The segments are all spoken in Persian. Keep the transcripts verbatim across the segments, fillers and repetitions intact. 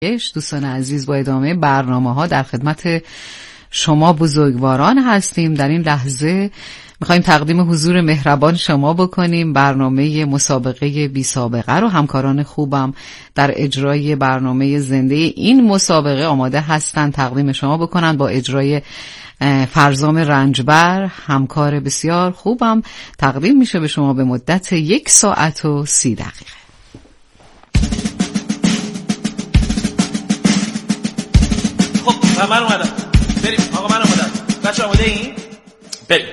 دوستان عزیز، با ادامه برنامه ها در خدمت شما بزرگواران هستیم. در این لحظه میخوایم تقدیم حضور مهربان شما بکنیم. برنامه مسابقه بی سابقه رو همکاران خوبم در اجرای برنامه زنده این مسابقه آماده هستن تقدیم شما بکنن با اجرای فرزام رنجبر، همکار بسیار خوبم. تقدیم میشه به شما به مدت یک ساعت و سی دقیقه. خب من اومدم، بریم. آقا من اومدم، بچه آماده این؟ بریم.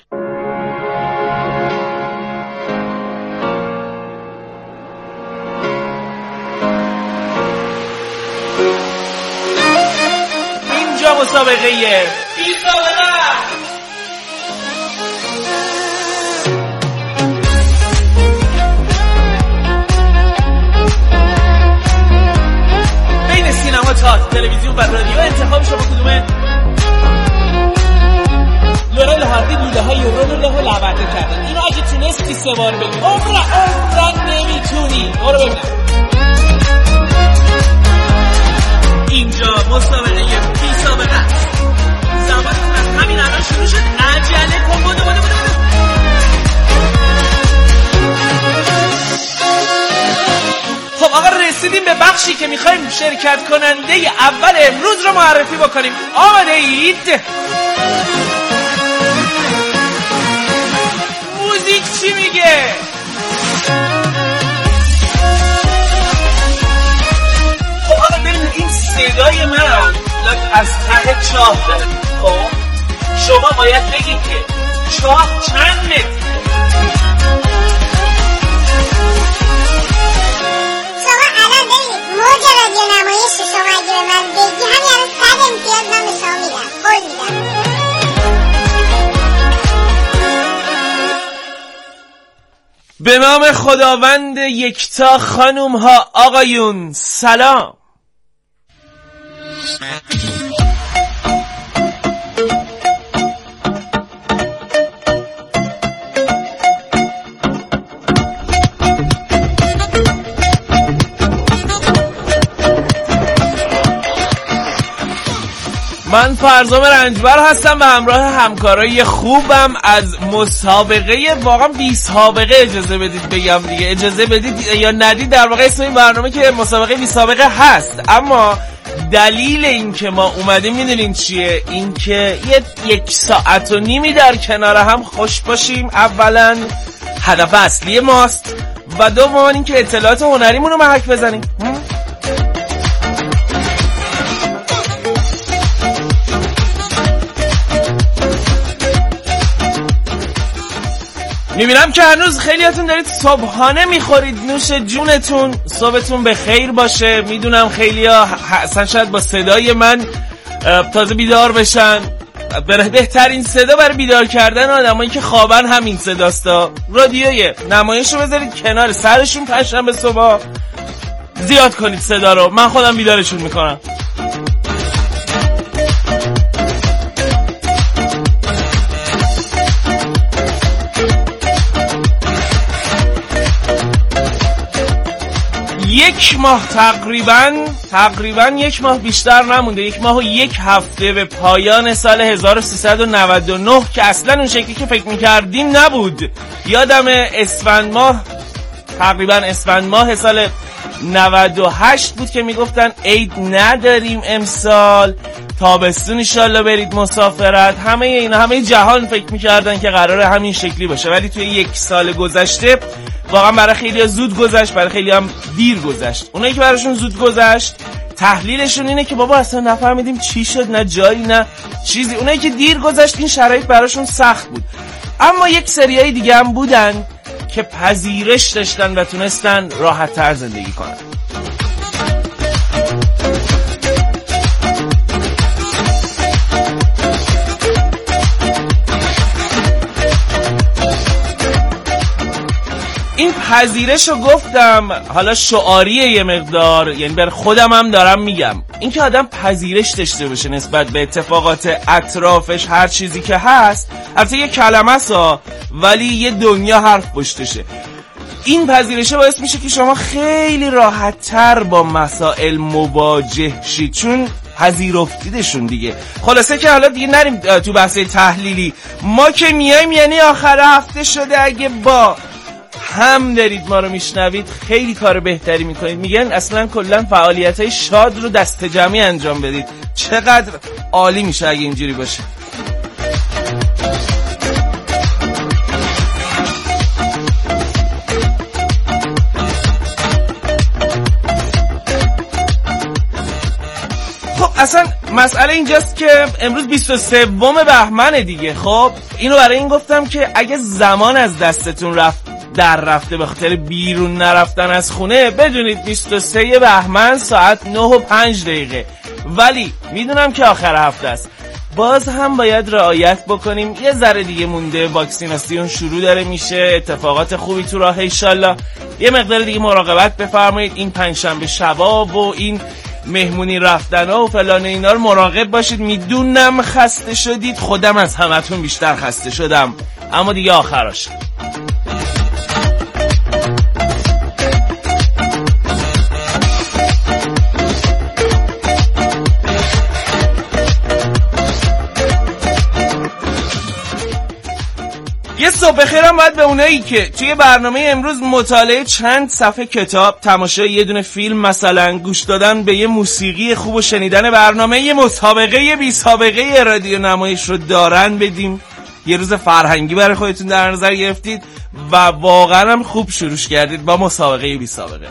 اینجا مسابقه بی سابقه. بین سینما، تئاتر، تلویزیون و رادیو انتخاب شما کدومه؟ لورا هاردی لوله های یورو لوله ها لعبته کردن. اینو اگه تونستی سه بار بگی عمره عمره نمیتونی. برو ببینم. اینجا مسابقه بی سابقه است. زمانتون از همین الان شروع شد. عجله کن. بودو بودو بودو خب آقا رسیدیم به بخشی که میخوایم شرکت کننده اول امروز رو معرفی بکنیم. آماده اید؟ موزیک چی میگه؟ خب آقا ببینید این صدای من از ته چاه داره. خب شما باید بگید که چاه چند متر؟ موج رادیو نمایش شما اگه به من بگی همین الان صد امتیاز من به شما میدم. قول میدم. به نام خداوند یکتا، خانوم ها آقایون سلام. من فرزام رنجبر هستم و همراه همکارای خوبم از مسابقه واقعا بی سابقه. اجازه بدید بگم دیگه، اجازه بدید یا ندید، در واقع اسم این برنامه که مسابقه بی سابقه هست. اما دلیل این که ما اومدیم میدونین چیه؟ این که یه یک ساعت و نیمی در کنار هم خوش باشیم. اولا هدف اصلی ماست و دوم این که اطلاعات هنریمون رو محک بزنیم. میبینم که هنوز خیلیاتون دارید صبحانه میخورید. نوش جونتون، صبحتون به خیر باشه. میدونم خیلیا اصلا شاید با صدای من تازه بیدار بشن. بهترین صدا برای بیدار کردن آدمایی که خوابن همین صداستا. رادیوی نمایش رو بذارید کنار سرشون پنجشنبه صبح، زیاد کنید صدا رو، من خودم بیدارشون میکنم. یک ماه تقریبا تقریبا یک ماه بیشتر نمونده، یک ماه و یک هفته به پایان سال هزار و سیصد و نود و نه که اصلا اون شکلی که فکر میکردیم نبود. یادم اسفند ماه، تقریبا اسفند ماه سال نود و هشت بود که میگفتن عید نداریم امسال، تابستون انشالله برید مسافرت. همه اینا، همه جهان فکر میکردن که قراره همین شکلی باشه، ولی توی یک سال گذشته واقعا برای خیلی ها زود گذشت، برای خیلی هم دیر گذشت. اونایی که براشون زود گذشت تحلیلشون اینه که بابا اصلا نفهمیدیم چی شد، نه جایی نه چیزی. اونایی که دیر گذشت این شرایط براشون سخت بود. اما یک سریای دیگه هم بودن که پذیرش داشتن و تونستن راحت تر زندگی کنن. این پذیرش رو گفتم حالا شعاریه یه مقدار، یعنی بر خودم هم دارم میگم، این که آدم پذیرش داشته باشه نسبت به اتفاقات اطرافش، هر چیزی که هست. البته یه کلمه سا ولی یه دنیا حرف پشتشه. این پذیرشه باعث میشه که شما خیلی راحت‌تر با مسائل مواجه شید، چون پذیرفتیدشون دیگه. خلاصه که حالا دیگه نریم تو بحث تحلیلی. ما که میایم یعنی آخر هفته شده، اگه با هم دارید ما رو میشنوید خیلی کار بهتری میکنید. میگن اصلا کلا فعالیت‌های شاد رو دست جمعی انجام بدید. چقدر عالی میشه اگه اینجوری باشه. اصلا مسئله اینجاست که امروز بیست و سوم بهمن دیگه. خب اینو برای این گفتم که اگه زمان از دستتون رفت در رفته به خاطر بیرون نرفتن از خونه، بدونید بیست و سوم بهمن ساعت نه و پنج دقیقه. ولی میدونم که آخر هفته است، باز هم باید رعایت بکنیم. یه ذره دیگه مونده، واکسیناسیون شروع داره میشه، اتفاقات خوبی تو راه انشالله. یه مقدار دیگه مراقبت بفرمایید. این پنجشنبه شبا و این مهمونی رفتن ها و فلان اینا رو مراقب باشید. میدونم خسته شدید، خودم از همتون بیشتر خسته شدم، اما دیگه آخراش. یه صبح خیرم باید به اونایی که توی برنامه امروز مطالعه چند صفحه کتاب، تماشای یه دونه فیلم مثلا، گوش دادن به یه موسیقی خوب و شنیدن برنامه یه مسابقه بی سابقه رادیو نمایش رو دارن بدیم. یه روز فرهنگی برای خودتون در نظر گرفتید و واقعا هم خوب شروع کردید با مسابقه بی سابقه.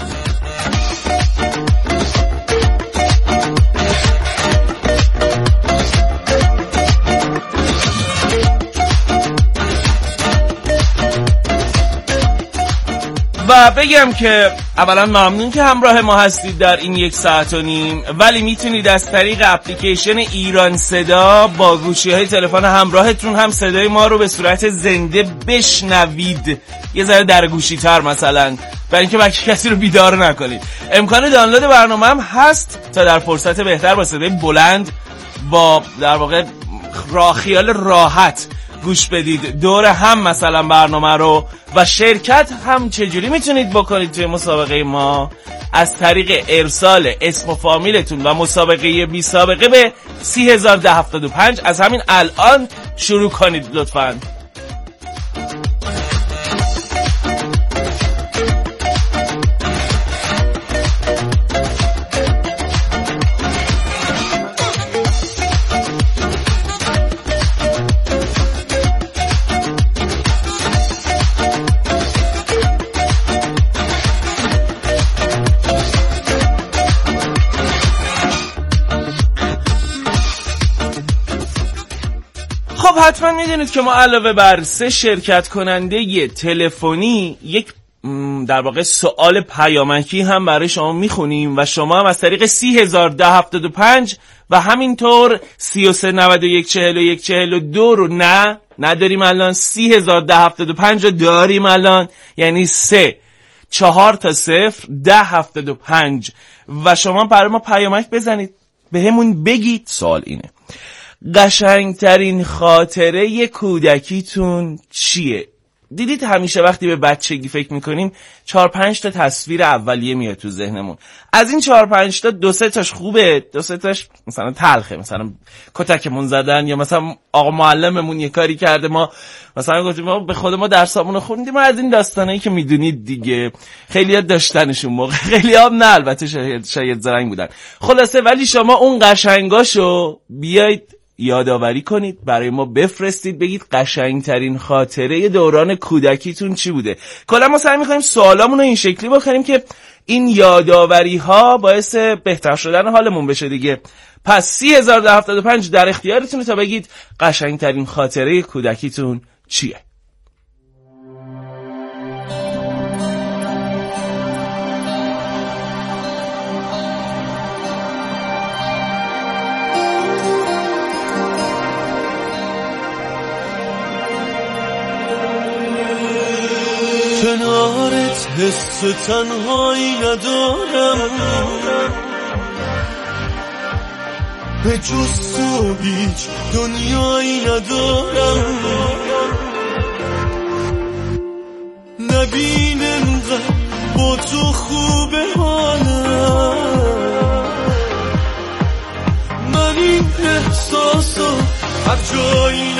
و بگم که اولا ممنون که همراه ما هستید در این یک ساعت و نیم، ولی میتونید از طریق اپلیکیشن ایران صدا با گوشی های تلفن همراهتون هم صدای ما رو به صورت زنده بشنوید. یه ذره در گوشی تر مثلا، برای اینکه بچه کسی رو بیدار نکنید. امکان دانلود برنامه هم هست تا در فرصت بهتر با صدای بلند، با در واقع راه خیال راحت گوش بدید دور هم مثلا برنامه رو. و شرکت هم چجوری میتونید بکنید توی مسابقه ما؟ از طریق ارسال اسم و فامیلتون و مسابقه بی سابقه به سی هزار ده هفتاد و پنج. از همین الان شروع کنید لطفاً. خب حتما میدونید که ما علاوه بر سه شرکت کننده تلفنی یک در واقع سوال پیامکی هم برای شما میخونیم و شما هم از طریق سی هزار ده هفتاد و پنج و همینطور سی و سه نود و یک چهل و یک چهل و دو رو نه نداریم الان، سی هزار ده هفتاد و پنج رو داریم الان، یعنی سه چهار تا صفر ده هفتاد و پنج و شما برای ما پیامک بزنید، به همون بگید. سوال اینه: قشنگترین خاطره کودکیتون چیه؟ دیدید همیشه وقتی به بچگی فکر میکنیم چهار پنج تا تصویر اولیه میاد تو ذهنمون. از این چهار پنج تا دو سه تاش خوبه، دو سه تاش مثلا تلخه، مثلا کتکمون زدن یا مثلا آقا معلممون یه کاری کرده ما مثلا گفتیم ما به خود ما درسامون رو خوندیم. از این داستانایی که میدونید دیگه، خیلی‌ها داشتنشون موقع، خیلی‌ها نه البته شاید شاید زرنگ بودن. خلاصه ولی شما اون قشنگاشو بیایید یادآوری کنید، برای ما بفرستید، بگید قشنگترین خاطره دوران کودکیتون چی بوده. کلا ما سعی می‌کنیم سوالامون رو این شکلی بکنیم که این یادآوری ها باعث بهتر شدن حالمون بشه دیگه. پس سی هزار و هفتاد و پنج در اختیارتونه تا بگید قشنگترین خاطره کودکیتون چیه. کنارت حس تنهایی ندارم، به جز تو هیچ دنیایی ندارم. نبینه تو خوبه حالم، من این احساسو هر جایی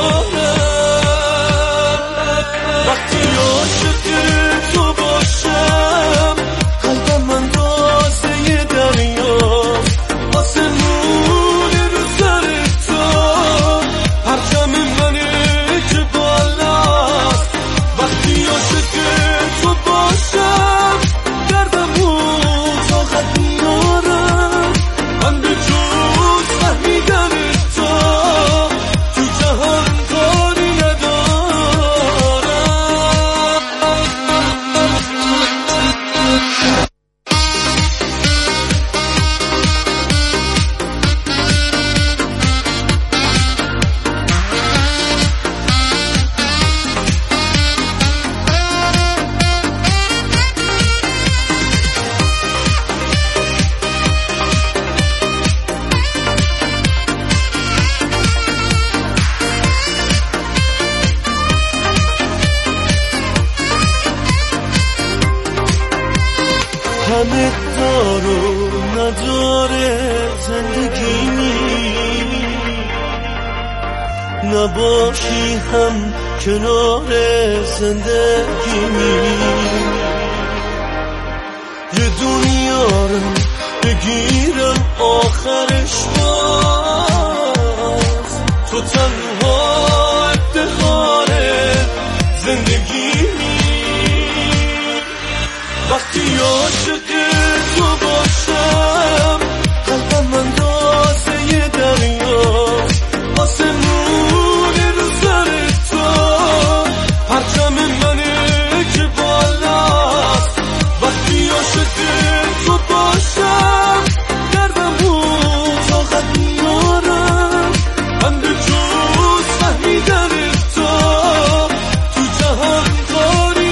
ندارم. وقتی عاشق تو باشم قلبم من رازه دریا، آسمون رو سر تو پرچم منه که بالاست. وقتی عاشق تو باشم دردمو طاقت میارم، من به جز فهمیدن تو تو جهان کاری ندارم. همه دارو نداره زندگیمی، نباشی هم کنار زندگیمی. یه دنیا رو بگیرم آخرش باز تو تنها افتخار زندگیمی. وقتی عاشق تو باشم قلبم من رازه دریا، آسمون رو سر تو پرچم منه که بالاست. وقتی عاشق تو باشم دردمو طاقت میارم، من به جز فهمیدن تو تو جهان کاری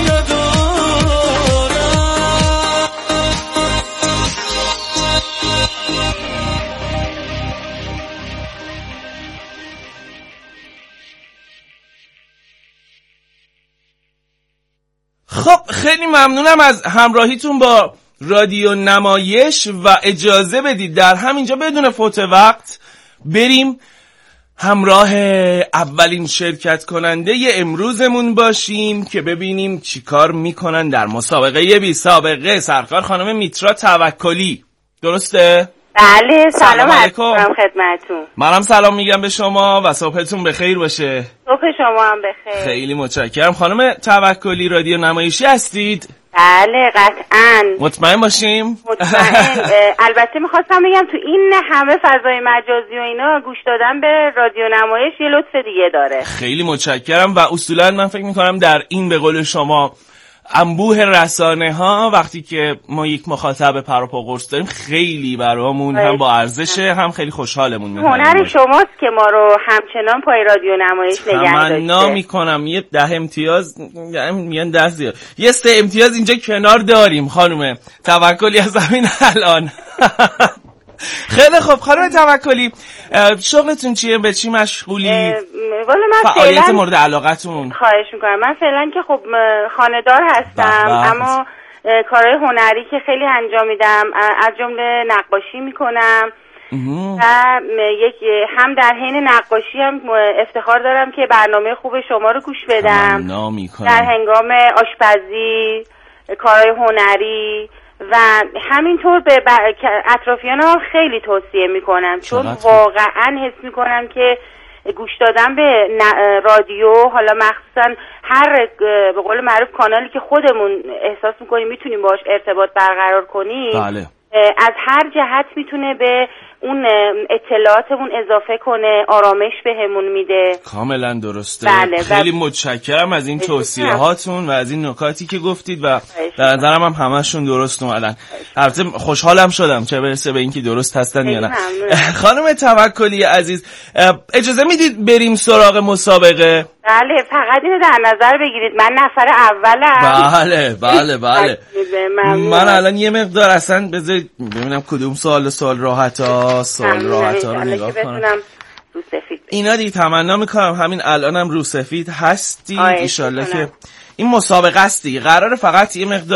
خب خیلی ممنونم از همراهیتون با رادیو نمایش و اجازه بدید در همینجا بدون فوت وقت بریم همراه اولین شرکت کننده امروزمون باشیم که ببینیم چیکار میکنن در مسابقه بی سابقه. سرکار خانم میترا توکلی، درسته؟ بله. سلام علیکم خدمتتون. منم سلام میگم به شما و صبحتون بخیر باشه. صبح شما هم بخیر. خیلی متشکرم. خانم توکلی رادیو نمایشی هستید؟ بله قطعاً. مطمئن باشیم؟ مطمئن. البته میخواستم بگم تو این همه فضای مجازی و اینا گوش دادن به رادیو نمایش یه لطف دیگه داره. خیلی متشکرم و اصولا من فکر میکنم در این به قول شما انبوه رسانه ها وقتی که ما یک مخاطب پروپا قرص داریم خیلی برامون هم با ارزشه، هم خیلی خوشحالمون میکنیم. هنر شماست که ما رو همچنان پای رادیو نمایش نگه داشته. تمنا میکنم یه ده امتیاز میگن ده زیاد یه سه امتیاز اینجا کنار داریم خانم توکلی از همین الان. خیلی خوب خانم توکلی، شغلتون چیه؟ به چی مشغولی؟ والا من فعالیت مورد علاقتون؟ خواهش میکنم. من فعلا که خب خانه‌دار هستم، اما کارهای هنری که خیلی انجام میدم از جمله نقاشی میکنم و یک هم در حین نقاشی هم افتخار دارم که برنامه خوب شما رو گوش بدم در هنگام آشپزی، کارهای هنری و همینطور به اطرافیانم خیلی توصیه میکنم، چون واقعا حس میکنم که گوش دادن به رادیو، حالا مخصوصا هر به قول معروف کانالی که خودمون احساس میکنیم میتونیم باهاش ارتباط برقرار کنیم، بله. از هر جهت میتونه به اون اطلاعاتمون اضافه کنه، آرامش بهمون میده. کاملا درسته. بله. خیلی متشکرم از این توصیه هاتون و از این نکاتی که گفتید و در نظرم هم همشون درست اومدن. البته خوشحالم شدم چه برسه به اینکه درست هستن یا نه. خانم توکلی عزیز، اجازه میدید بریم سراغ مسابقه؟ بله، فقط اینو در نظر بگیرید من نفر اولم. بله بله بله. من الان یه مقدار اصلا بذارید ببینم کدوم سوال سوال راحت ها سوال راحت ها رو نگاه کنم. اینا دیگه تمنا میکنم همین الانم رو سفید هستید. ایشالله که این مسابقه است دیگه، قراره فقط یه مقدار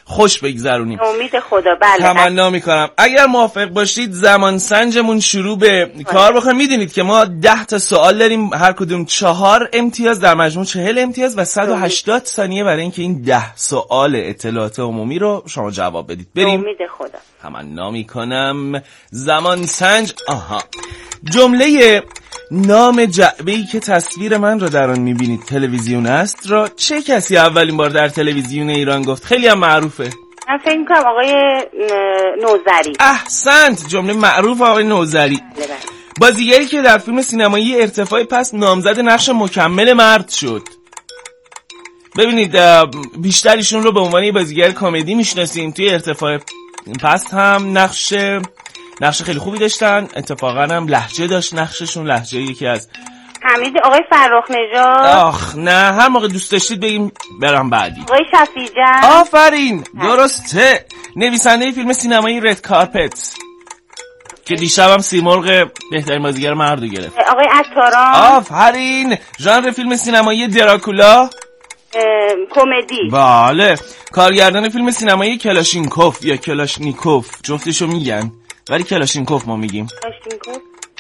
خوش بگذرونیم. امید خدا. بله تمنا میکنم. اگر موافق باشید زمان سنجمون شروع به کار بکنیم. میدونید که ما ده تا سوال داریم، هر کدوم چهار امتیاز، در مجموع چهل امتیاز و صد و هشتاد ثانیه برای اینکه این ده سوال اطلاعات عمومی رو شما جواب بدید. بریم. امید خدا. تمنا میکنم. زمان سنج. آها. جمله نام جعبه‌ای که تصویر من را در آن میبینید تلویزیون است را چه کسی اولین بار در تلویزیون ایران گفت؟ خیلی هم معروفه. من فکر میکنم آقای نوذری. احسنت، جمله معروف آقای نوذری. بازیگری که در فیلم سینمایی ارتفاع پست نامزد نقش مکمل مرد شد. ببینید بیشتر ایشون رو به عنوان بازیگر کمدی میشناسیم. توی ارتفاع پست هم نقش نقش خیلی خوبی داشتن. اتفاقا هم لهجه داشت نقششون، لهجه یکی از حمید. آقای فرخ نژاد. آخ نه، هر موقع دوست داشتید بگیم برام بعدی. آقای شفیع‌جان. آفرین، درسته. نویسنده فیلم سینمایی رد کارپت که دیشب هم سیمرغ بهترین بازیگر مردو گرفت. آقای عطاران. آفرین. ژانر فیلم سینمایی دراکولا کمدی. بله. کارگردان فیلم سینمایی کلاشینکوف یا کلاشنیکوف، جفتشو میگن ولی کلاشینکوف ما میگیم. کلاشینکوف.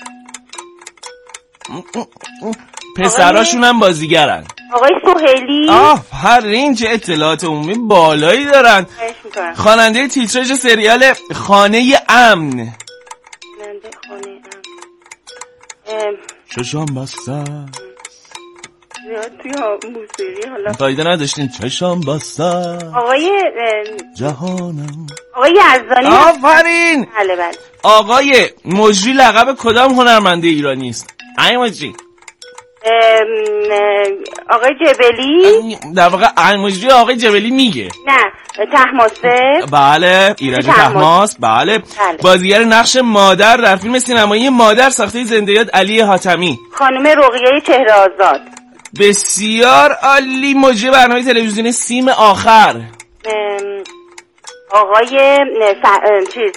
پسراشون هم بازیگرن. آقای سهیلی. آفرین، چه اطلاعات عمومی بالایی دارن. خواننده تیتراژ سریال خانه امن. خواننده خانه امن. چشام بسته. زیاد توی موسیقی حالا فایده نداشتین. چشام بسته. آقای جهانم. آقای یزدانی. آفرین. بله بله. آقای مجری لقب کدام هنرمنده ایرانی است؟ ای مجری. آقای جبلی. در واقع ای مجری آقای جبلی میگه. نه، طهماسب. بله، ایرج طهماسب. بله. بله. بازیگر نقش مادر در فیلم سینمایی مادر ساخته زنده یاد علی حاتمی. خانم رقیه چهره آزاد. بسیار عالی. مجری برنامه تلویزیونی سیم آخر. آقای ف... چیز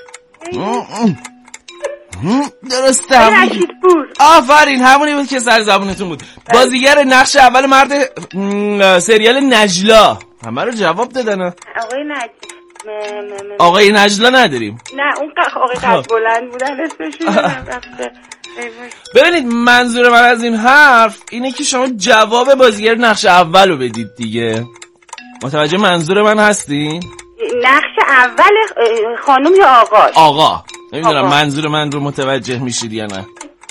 درسته هم آفرین، همونی بود که سر زبونتون بود. بازیگر نقش اول مرد سریال نجلا. همه رو جواب دادن. آقای نج آقای نجلا نداریم. نه، اون آقای قد بلند بودن اسمشون رفته. ببینید منظور من از این حرف اینه که شما جواب بازیگر نقش اول رو بدید دیگه. متوجه منظور من هستین؟ نقش اول خانم یا آقا؟ آقا. نمیدونم منظور من رو متوجه میشید یا نه.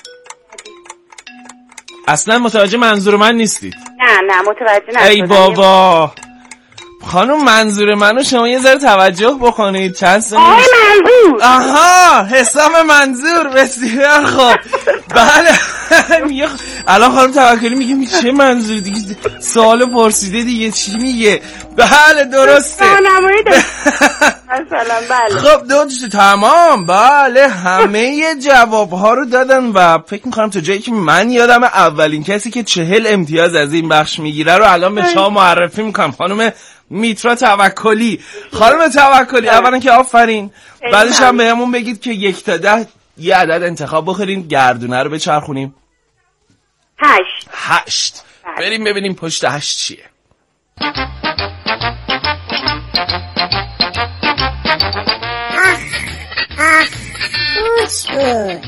اصلا متوجه منظور من نیستید. نه نه متوجه نشدم. ای بابا خانم، منظور منو شما یه ذره توجه بکنید. چند سنی آقای منظور. آها، حسام منظور. بسیار خوب. بله. الان خانم توکلی میگه چه منظور دیگه، سوالو پرسیده دیگه چی میگه. بله درسته. مثلا بله. خب دوست تمام. بله همه جواب ها رو دادن و فکر میکنم تا جایی که من یادم اولین کسی که چهل امتیاز از این بخش میگیره رو الان به شما معرفی میکنم. خانم میترا توکلی. خانم توکلی اولا که آفرین، بعدش هم بهمون بگید که یک تا ده یه عدد انتخاب بخورین، گردونه رو بچرخونیم. هشت. هشت. بریم ببینیم پشت هشت چیه. آخ آخ خوش بود.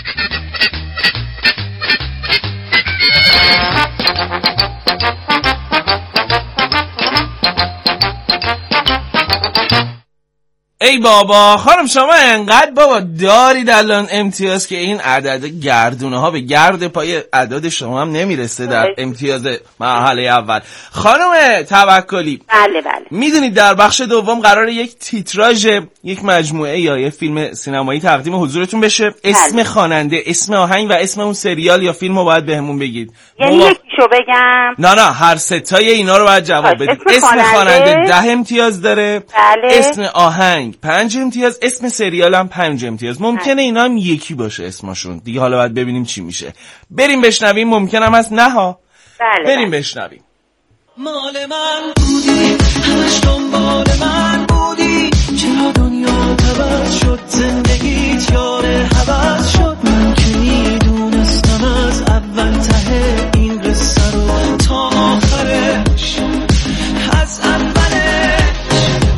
ای بابا خانم، شما انقدر بابا دارید الان امتیاز که این عدد گردونه ها به گرد پای عدد شما هم نمیرسه در امتیاز مرحله اول. خانم توکلی. بله بله. میدونید در بخش دوم قراره یک تیتراژ یک مجموعه یا یک فیلم سینمایی تقدیم حضورتون بشه. اسم بله. خواننده، اسم آهنگ و اسم اون سریال یا فیلم رو باید بهمون بگید. یعنی یکیشو بگم؟ نه نه، هر ستای اینا رو باید جواب بدید. اسم خواننده ده امتیاز داره. بله. اسم آهنگ پنج امتیاز، اسم سریال هم پنج امتیاز. ممکنه اینا هم یکی باشه اسمشون دیگه. حالا باید ببینیم چی میشه. بریم بشنویم. ممکن هم هست نه ها. بله بریم بله. بشنویم. مال من بودی، همش دنبال من بودی، چرا دنیا تبد شد، زندگیت یار حبد شد. من که میدونستم از اول ته این قصه رو تا آخرش، از اولش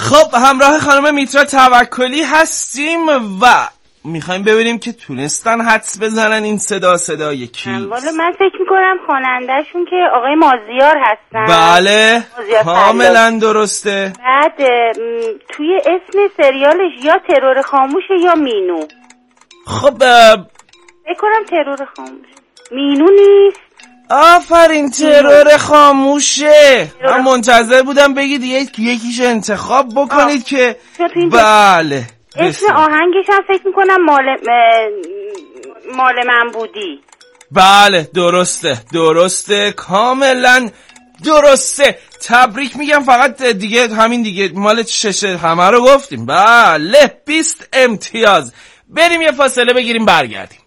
خب همراه خانم میترا توکلی هستیم و میخوایم ببینیم که تونستن حدس بزنن این صدا صدای کیست. والا من فکر میکنم خواننده‌شون که آقای مازیار هستن. بله کاملا درسته. بعد توی اسم سریالش یا ترور خاموشه یا مینو. خب فکر کنم ترور خاموش. مینو نیست. آفرین ترور خاموشه. من منتظر بودم بگید یک یکیش انتخاب بکنید که بله. اسم آهنگش هم فکر میکنم مال مال من بودی. بله درسته درسته کاملا درسته. تبریک میگم. فقط دیگه همین دیگه مال ششه همه رو گفتیم. بله بیست امتیاز. بریم یه فاصله بگیریم برگردیم.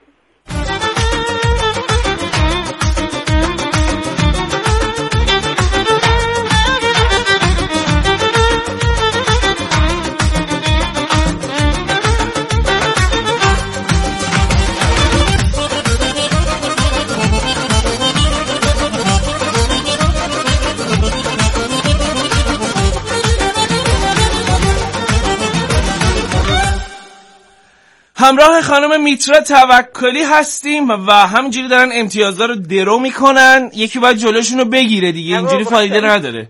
همراه خانم میترا توکلی هستیم و همینجوری دارن امتیازها رو درو میکنن. یکی باید جلوشون رو بگیره دیگه، اینجوری فایده نداره.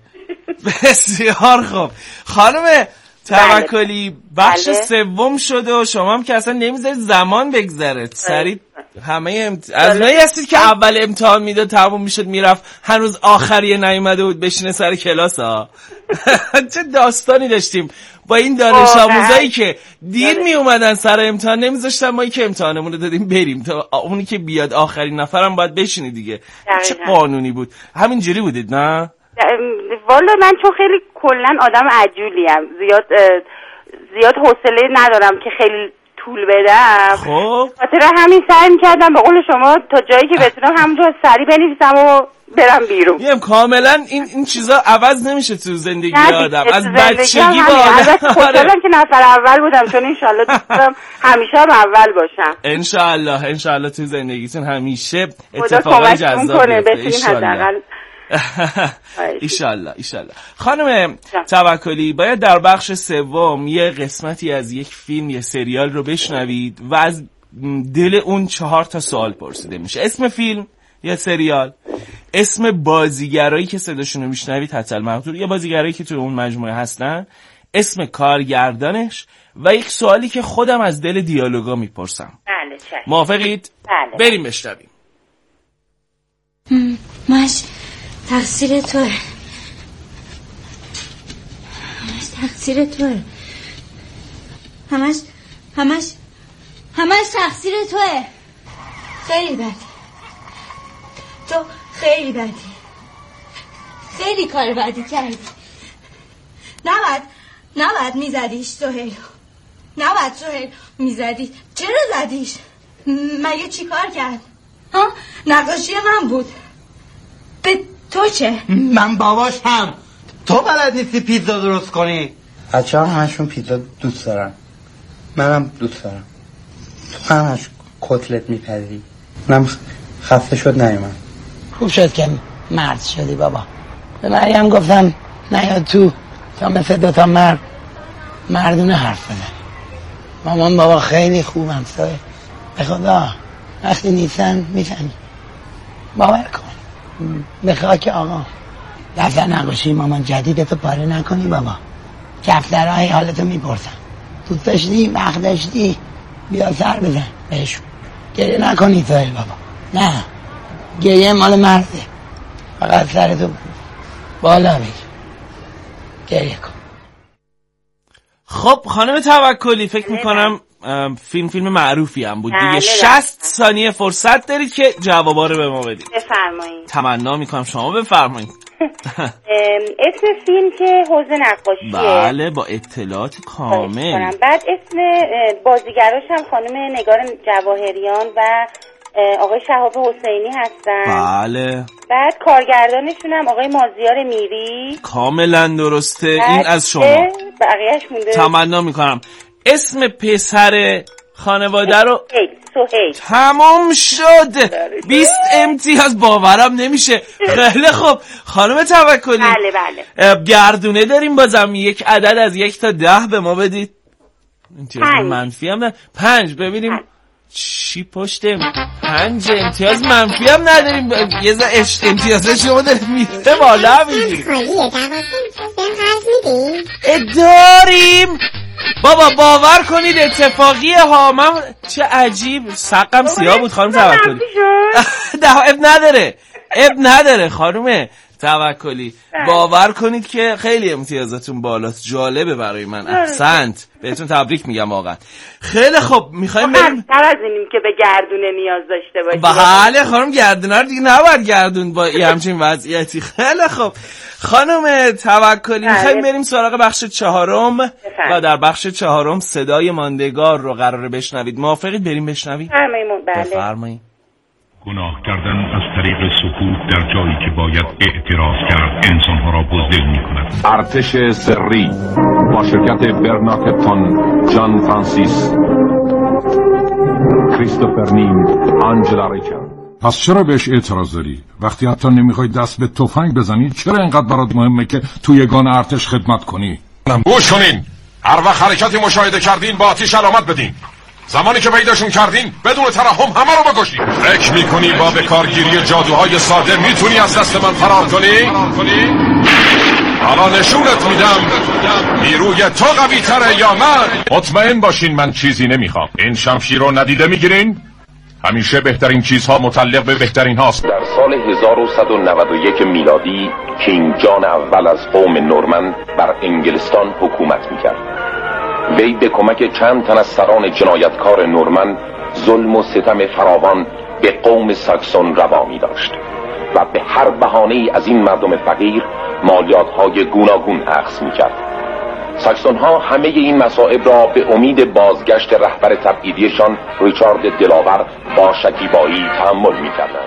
بسیار خوب خانم توکلی بخش بله. سوم شده و شما هم که اصلا نمیذارید زمان بگذره سریع همه امت... از اونایی هستید که اول امتحان میداد تموم میشد میرفت هنوز آخریه نیومده بود بشینه سر کلاس ها. چه داستانی داشتیم با این دانش آموزایی که دیر می اومدن سر امتحان نمیذاشتن ما که امتحانمون رو دادیم بریم تا اونی که بیاد آخرین نفرم باید بشینی دیگه. چه قانونی بود. همینجوری بودید نه؟ والا من چون خیلی کلا آدم عجولیم زیاد زیاد حوصله ندارم که خیلی طول بدم. خب خاطر همین سعی می‌کردم به قول شما تا جایی که بتونم همونجا سریع بنویسم و برم بیرون. میگم کاملا این این چیزا عوض نمیشه تو زندگی آدم. از بچگی با آدم خوشحالم که نفر اول بودم چون ان شاءالله دوستم همیشه هم اول باشم. ان شاءالله ان شاءالله تو زندگیتون همیشه اتفاقای جذاب بیفته. ایشالله ایشالله. خانم توکلی باید در بخش سوم یه قسمتی از یک فیلم یا سریال رو بشنوید و از دل اون چهار تا سوال پرسیده میشه. اسم فیلم یا سریال، اسم بازیگرایی که صداشون رو میشنوید حتی المقدور یا بازیگرایی که توی اون مجموعه هستن، اسم کارگردانش و یک سوالی که خودم از دل دیالوگا میپرسم. بله چشم. موافقید؟ بله. بریم بشنویم. ماش تقصیر توه، همش تقصیر توه، همش همش همش تقصیر توه. خیلی بدی تو، خیلی بدی، خیلی کار بدی کردی. نباید نباید میزدیش سهیل، نباید سهیل میزدی. چرا زدیش؟ مگه چی کار کرد؟ ها؟ نقاشی من بود. به تو چه؟ من باباش هم. تو بلد نیستی پیتزا درست کنی؟ بچه ها همشون پیتزا دوست دارن، منم دوست دارم. تو همش کتلت میپذیری. منم خسته شد نیومد. خوب شد که مرد شدی بابا. به مریم گفتم نیاد تو تا مثل دوتا مرد مردونه حرف بزن. مامان بابا خیلی خوبم سایه. به خدا وقتی نیستن میفهمی. باور کن. به خاک آقا دفتر نقاشی مامان جدیدتو پاره نکنی بابا. کفترهای حالتو میپرسن. دوست داشتی وقت داشتی بیا سر بزن بهشون. گریه نکنی سایه بابا. نه گریه مال مرده. فقط سرتو بالا بگیر گریه کن. خب خانم توکلی فکر میکنم فیلم فیلم معروفی هم بود دیگه. شصت ثانیه فرصت دارید که جوابا رو به ما بدید. بفرمایید. تمنا میکنم شما بفرمایید. اسم فیلم که حوض نقاشیه. بله با اطلاعات کامل. بعد اسم بازیگراش هم خانم نگار جواهریان و آقای شهاب حسینی هستن. بله. بعد کارگردانشون هم آقای مازیار میری. کاملا درسته. این از شما. بقیه‌اش مونده. تمنا میکنم اسم پسر خانواده رو سهیل. تمام شد. بیست امتیاز، باورم نمیشه. خیلی خوب خانم توکلی. بله بله. گردونه داریم بازم، یک عدد از یک تا ده به ما بدید. امتیاز منفی هم نه. پنج. ببینیم پنج. چی پشته پنج امتیاز منفی هم نداریم. یه ذره امتیاز شما داره میره بالا میگیری. داریم بابا، باور کنید اتفاقیه ها. من چه عجیب، سقم سیاه بود خانم توکلی. ده اب نداره اب نداره خانم توکلی، باور کنید که خیلی امتیازاتون بالاست. جالبه برای من. احسنت، بهتون تبریک میگم واقعا. خیلی خوب، میخوایم بریم تر از اینیم که به گردونه نیاز داشته باشیم. بله خانم، گردونه رو دیگه نباید گردون با یه همچین وضعیتی. خیلی خوب خانم توکلی، میخوایم بریم سراغ بخش چهارم و در بخش چهارم صدای ماندگار رو قراره بشنوید. موافقید بریم بشنویم؟ بفرمایید. بله بفرمایید. گناه کردن از طریق سکوت در جایی که باید اعتراض کرد انسانها را بزدل می کند. ارتش سری با شرکت برناکتون، جان فرانسیس، کریستوفر نیم، آنجلا ریچارد. پس چرا بهش اعتراض داری؟ وقتی حتی نمیخوای دست به تفنگ بزنی، چرا اینقدر برات مهمه که تو یگان ارتش خدمت کنی؟ گوش کنین، هر وقت حرکتی مشاهده کردین با آتش علامت بدین. زمانی که پیداشون کردین بدون ترحم همه رو بکشید. فکر میکنی با به کارگیری جادوهای ساده میتونی از دست من فرار کنی؟ حالا نشونت میدم نیروی تو قوی تره یا من. مطمئن باشین من چیزی نمیخوام. این شمشیر رو ندیده میگیرین؟ همیشه بهترین چیزها متعلق به بهترین هاست. در سال هزار و صد و نود و یک میلادی کینگ جان اول از قوم نورمن بر انگلستان حکومت میکرد. وی به کمک چند تن از سران جنایتکار نورمن ظلم و ستم فراوان به قوم ساکسون روا می داشت و به هر بهانه‌ای از این مردم فقیر مالیات‌های گوناگون اخذ می کرد. ساکسون ها همه این مصائب را به امید بازگشت رهبر تبعیدیشان ریچارد دلاور با شکیبایی تحمل می کردند.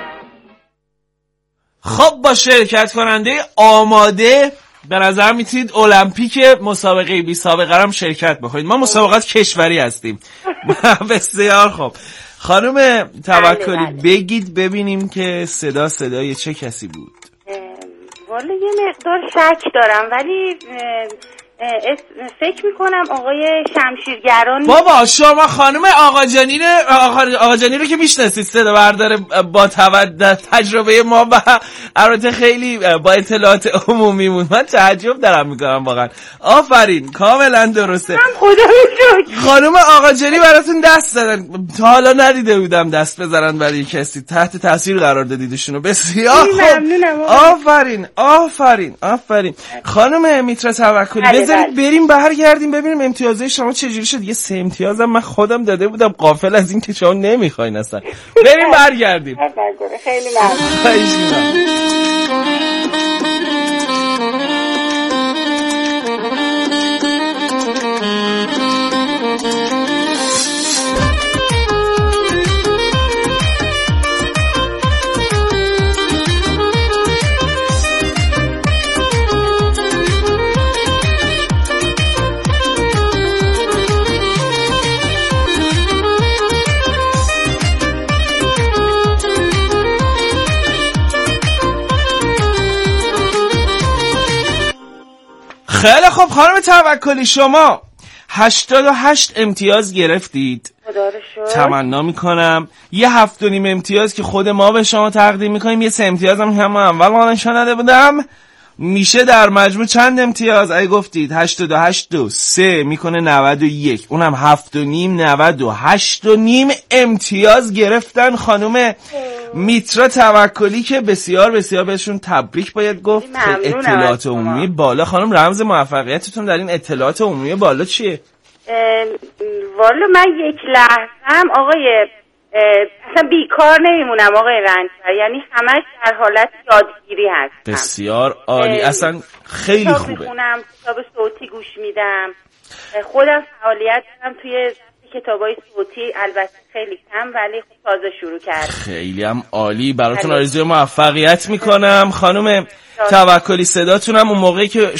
خب با شرکت کننده آماده به نظر میتونید المپیک مسابقه بی سابقه هم شرکت بکنید. ما مسابقات کشوری هستیم. بسیار خوب خانم توکلی، بگید ببینیم که صدا صدای چه کسی بود؟ والا یه مقدار شک دارم ولی فکر میکنم آقای شمشیرگران. بابا شما خانم آقاجانی آقاجانی رو که میشناسید، صدا بردار با تجربه ما و البته خیلی با اطلاعات عمومی بود. من تعجب دارم میکنم واقعا. آفرین، کاملا درسته. خدا رو شکر خانم آقاجانی براتون دست زدن. تا حالا ندیده بودم دست بزنن برای کسی. تحت تاثیر قرار دادیدشونو. بسیار خوب. آفرین آفرین آفرین خانم میترا توکلی، بذارید بریم برگردیم ببینیم امتیازهای شما چجوری شد. یه سه امتیازم من خودم داده بودم، غافل از این که شما نمیخواین اصلا. بریم برگردیم. خیلی ممنون. خیلی خوب خانم توکلی، شما هشتاد و هشت امتیاز گرفتید. تمنا میکنم یه هفت و نیم امتیاز که خود ما به شما تقدیم میکنیم، یه سه امتیاز هم هم اول ما نشان داده بودم، میشه در مجموع چند امتیاز؟ اگه گفتید هشتاد و هشت و سه میکنه نود و یک، اونم هفت و نیم، نود و هشت و نیم امتیاز گرفتن خانم میترا توکلی که بسیار بسیار بهشون تبریک باید گفت. اطلاعات عمومی بالا. خانم رمز موفقیتتون در این اطلاعات عمومی بالا چیه؟ والا من یک لحظم آقای اصلا بیکار نمیمونم آقای رنجبر، یعنی همش در حالت یادگیری هستم. بسیار عالی، اصلا خیلی خوبه. میخونم، کتاب صوتی گوش میدم، خودم فعالیت دارم توی کتابای صوتی، البته خیلی کم ولی خب تازه شروع کردم. خیلی هم عالی، براتون آرزوی موفقیت میکنم خانم توکلی. صداتونم اون موقعی که